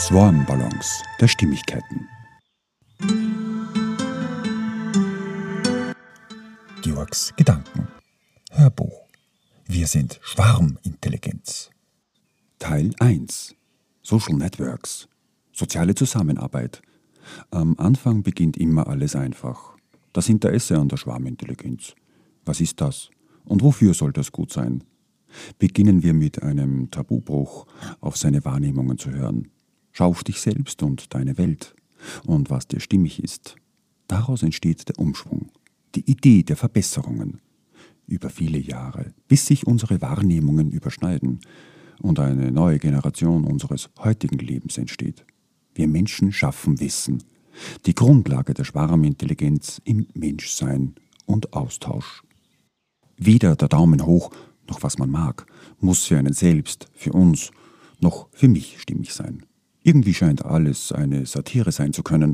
Swarm-Balance der Stimmigkeiten. Georgs Gedanken. Hörbuch. Wir sind Schwarmintelligenz. Teil 1. Social Networks. Soziale Zusammenarbeit. Am Anfang beginnt immer alles einfach. Das Interesse an der Schwarmintelligenz. Was ist das? Und wofür soll das gut sein? Beginnen wir mit einem Tabubruch, auf seine Wahrnehmungen zu hören. Schau auf dich selbst und deine Welt und was dir stimmig ist. Daraus entsteht der Umschwung, die Idee der Verbesserungen. Über viele Jahre, bis sich unsere Wahrnehmungen überschneiden und eine neue Generation unseres heutigen Lebens entsteht. Wir Menschen schaffen Wissen, die Grundlage der Schwarmintelligenz im Menschsein und Austausch. Weder der Daumen hoch, noch was man mag, muss für einen selbst, für uns, noch für mich stimmig sein. Irgendwie scheint alles eine Satire sein zu können,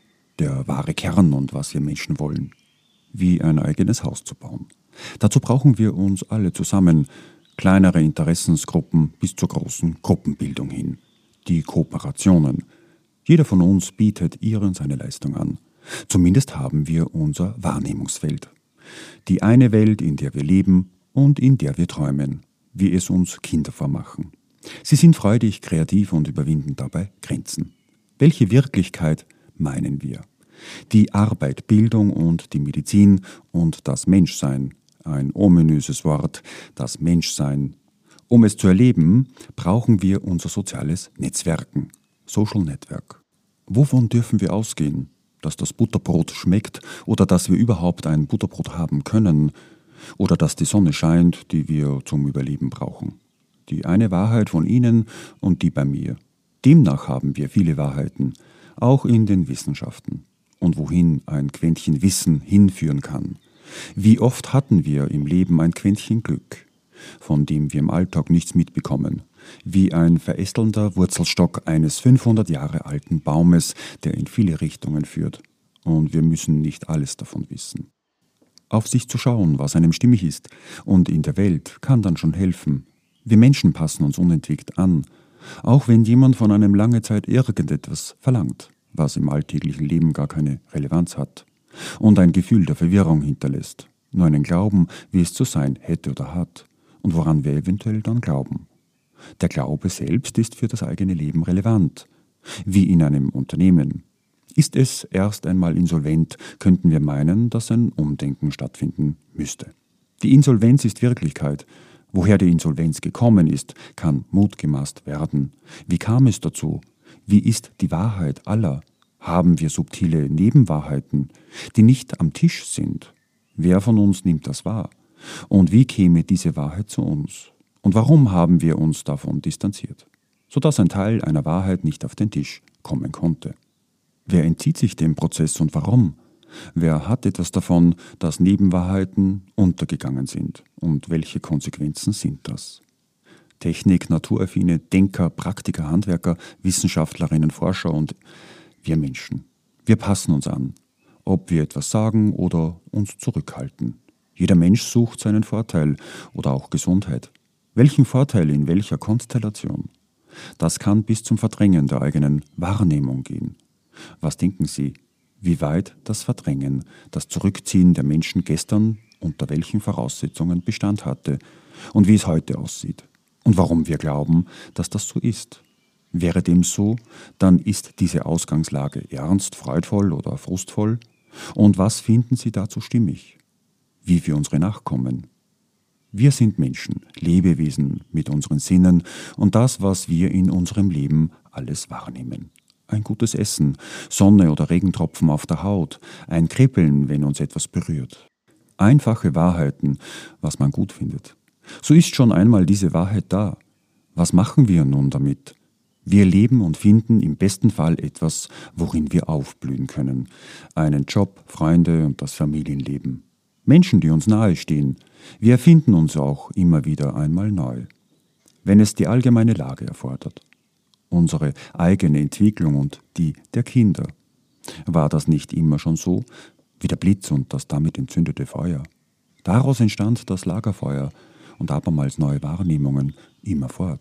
der wahre Kern und was wir Menschen wollen, wie ein eigenes Haus zu bauen. Dazu brauchen wir uns alle zusammen, kleinere Interessensgruppen bis zur großen Gruppenbildung hin, die Kooperationen. Jeder von uns bietet ihren seine Leistung an. Zumindest haben wir unser Wahrnehmungsfeld. Die eine Welt, in der wir leben und in der wir träumen, wie es uns Kinder vormachen. Sie sind freudig, kreativ und überwinden dabei Grenzen. Welche Wirklichkeit meinen wir? Die Arbeit, Bildung und die Medizin und das Menschsein, ein ominöses Wort, das Menschsein. Um es zu erleben, brauchen wir unser soziales Netzwerken, Social Network. Wovon dürfen wir ausgehen? Dass das Butterbrot schmeckt oder dass wir überhaupt ein Butterbrot haben können oder dass die Sonne scheint, die wir zum Überleben brauchen. Die eine Wahrheit von Ihnen und die bei mir. Demnach haben wir viele Wahrheiten, auch in den Wissenschaften. Und wohin ein Quäntchen Wissen hinführen kann. Wie oft hatten wir im Leben ein Quäntchen Glück, von dem wir im Alltag nichts mitbekommen, wie ein verästelnder Wurzelstock eines 500 Jahre alten Baumes, der in viele Richtungen führt. Und wir müssen nicht alles davon wissen. Auf sich zu schauen, was einem stimmig ist und in der Welt, kann dann schon helfen. Wir Menschen passen uns unentwegt an, auch wenn jemand von einem lange Zeit irgendetwas verlangt, was im alltäglichen Leben gar keine Relevanz hat und ein Gefühl der Verwirrung hinterlässt, nur einen Glauben, wie es zu sein hätte oder hat und woran wir eventuell dann glauben. Der Glaube selbst ist für das eigene Leben relevant, wie in einem Unternehmen. Ist es erst einmal insolvent, könnten wir meinen, dass ein Umdenken stattfinden müsste. Die Insolvenz ist Wirklichkeit. Woher die Insolvenz gekommen ist, kann mutgemaßt werden. Wie kam es dazu? Wie ist die Wahrheit aller? Haben wir subtile Nebenwahrheiten, die nicht am Tisch sind? Wer von uns nimmt das wahr? Und wie käme diese Wahrheit zu uns? Und warum haben wir uns davon distanziert, sodass ein Teil einer Wahrheit nicht auf den Tisch kommen konnte? Wer entzieht sich dem Prozess und warum? Wer hat etwas davon, dass Nebenwahrheiten untergegangen sind? Und welche Konsequenzen sind das? Technik, naturaffine Denker, Praktiker, Handwerker, Wissenschaftlerinnen, Forscher und wir Menschen. Wir passen uns an, ob wir etwas sagen oder uns zurückhalten. Jeder Mensch sucht seinen Vorteil oder auch Gesundheit. Welchen Vorteil in welcher Konstellation? Das kann bis zum Verdrängen der eigenen Wahrnehmung gehen. Was denken Sie, wie weit das Verdrängen, das Zurückziehen der Menschen gestern unter welchen Voraussetzungen Bestand hatte und wie es heute aussieht? Und warum wir glauben, dass das so ist? Wäre dem so, dann ist diese Ausgangslage ernst, freudvoll oder frustvoll? Und was finden Sie dazu stimmig? Wie für unsere Nachkommen? Wir sind Menschen, Lebewesen mit unseren Sinnen und das, was wir in unserem Leben alles wahrnehmen. Ein gutes Essen, Sonne oder Regentropfen auf der Haut, ein Kribbeln, wenn uns etwas berührt. Einfache Wahrheiten, was man gut findet. So ist schon einmal diese Wahrheit da. Was machen wir nun damit? Wir leben und finden im besten Fall etwas, worin wir aufblühen können. Einen Job, Freunde und das Familienleben. Menschen, die uns nahestehen. Wir erfinden uns auch immer wieder einmal neu, wenn es die allgemeine Lage erfordert. Unsere eigene Entwicklung und die der Kinder. War das nicht immer schon so, wie der Blitz und das damit entzündete Feuer? Daraus entstand das Lagerfeuer und abermals neue Wahrnehmungen immerfort.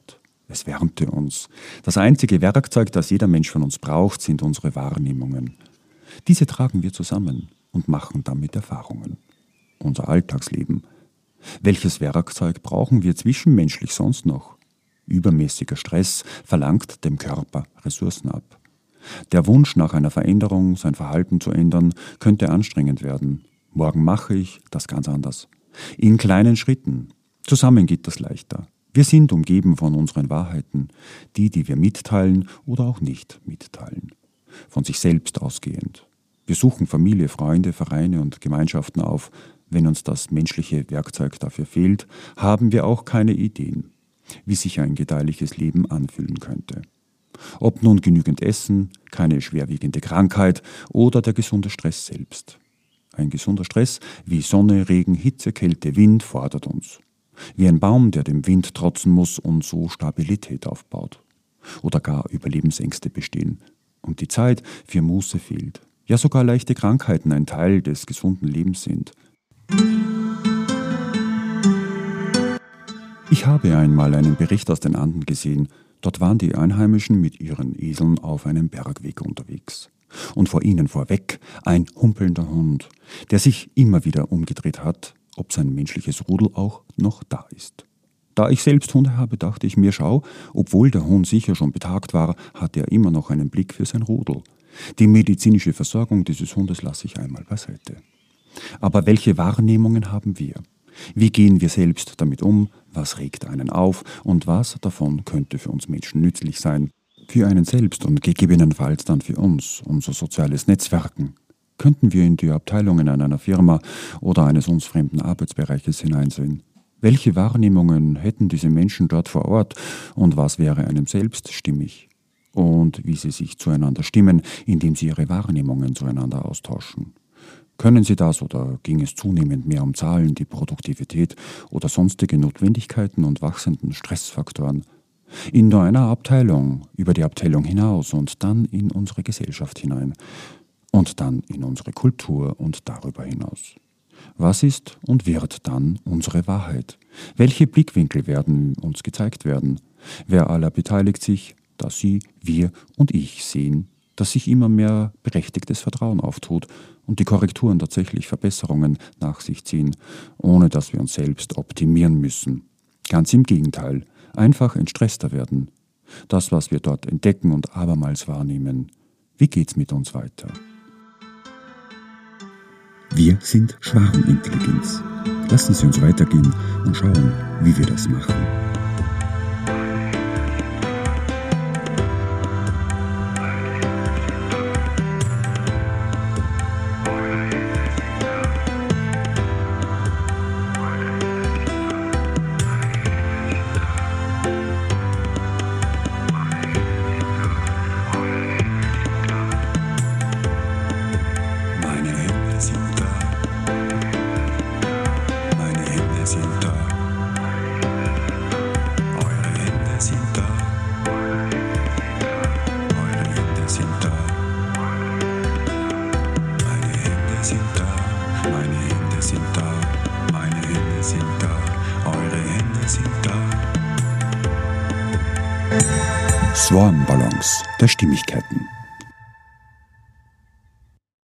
Es wärmte uns. Das einzige Werkzeug, das jeder Mensch von uns braucht, sind unsere Wahrnehmungen. Diese tragen wir zusammen und machen damit Erfahrungen. Unser Alltagsleben. Welches Werkzeug brauchen wir zwischenmenschlich sonst noch? Übermäßiger Stress verlangt dem Körper Ressourcen ab. Der Wunsch nach einer Veränderung, sein Verhalten zu ändern, könnte anstrengend werden. Morgen mache ich das ganz anders. In kleinen Schritten. Zusammen geht das leichter. Wir sind umgeben von unseren Wahrheiten, die wir mitteilen oder auch nicht mitteilen. Von sich selbst ausgehend. Wir suchen Familie, Freunde, Vereine und Gemeinschaften auf. Wenn uns das menschliche Werkzeug dafür fehlt, haben wir auch keine Ideen, wie sich ein gedeihliches Leben anfühlen könnte. Ob nun genügend Essen, keine schwerwiegende Krankheit oder der gesunde Stress selbst. Ein gesunder Stress wie Sonne, Regen, Hitze, Kälte, Wind fordert uns. Wie ein Baum, der dem Wind trotzen muss und so Stabilität aufbaut. Oder gar Überlebensängste bestehen. Und die Zeit für Muße fehlt. Ja, sogar leichte Krankheiten ein Teil des gesunden Lebens sind. Ich habe einmal einen Bericht aus den Anden gesehen. Dort waren die Einheimischen mit ihren Eseln auf einem Bergweg unterwegs. Und vor ihnen vorweg ein humpelnder Hund, der sich immer wieder umgedreht hat, ob sein menschliches Rudel auch noch da ist. Da ich selbst Hunde habe, dachte ich mir, schau, obwohl der Hund sicher schon betagt war, hat er immer noch einen Blick für sein Rudel. Die medizinische Versorgung dieses Hundes lasse ich einmal beiseite. Aber welche Wahrnehmungen haben wir? Wie gehen wir selbst damit um? Was regt einen auf? Und was davon könnte für uns Menschen nützlich sein? Für einen selbst und gegebenenfalls dann für uns, unser soziales Netzwerken. Könnten wir in die Abteilungen einer Firma oder eines uns fremden Arbeitsbereiches hineinsehen? Welche Wahrnehmungen hätten diese Menschen dort vor Ort und was wäre einem selbst stimmig? Und wie sie sich zueinander stimmen, indem sie ihre Wahrnehmungen zueinander austauschen. Können sie das oder ging es zunehmend mehr um Zahlen, die Produktivität oder sonstige Notwendigkeiten und wachsenden Stressfaktoren? In nur einer Abteilung, über die Abteilung hinaus und dann in unsere Gesellschaft hinein. Und dann in unsere Kultur und darüber hinaus. Was ist und wird dann unsere Wahrheit? Welche Blickwinkel werden uns gezeigt werden? Wer aller beteiligt sich, dass Sie, wir und ich sehen, dass sich immer mehr berechtigtes Vertrauen auftut und die Korrekturen tatsächlich Verbesserungen nach sich ziehen, ohne dass wir uns selbst optimieren müssen. Ganz im Gegenteil, einfach entstresster werden. Das, was wir dort entdecken und abermals wahrnehmen. Wie geht's mit uns weiter? Wir sind Schwarmintelligenz. Lassen Sie uns weitergehen und schauen, wie wir das machen. Swarm Balance der Stimmigkeiten.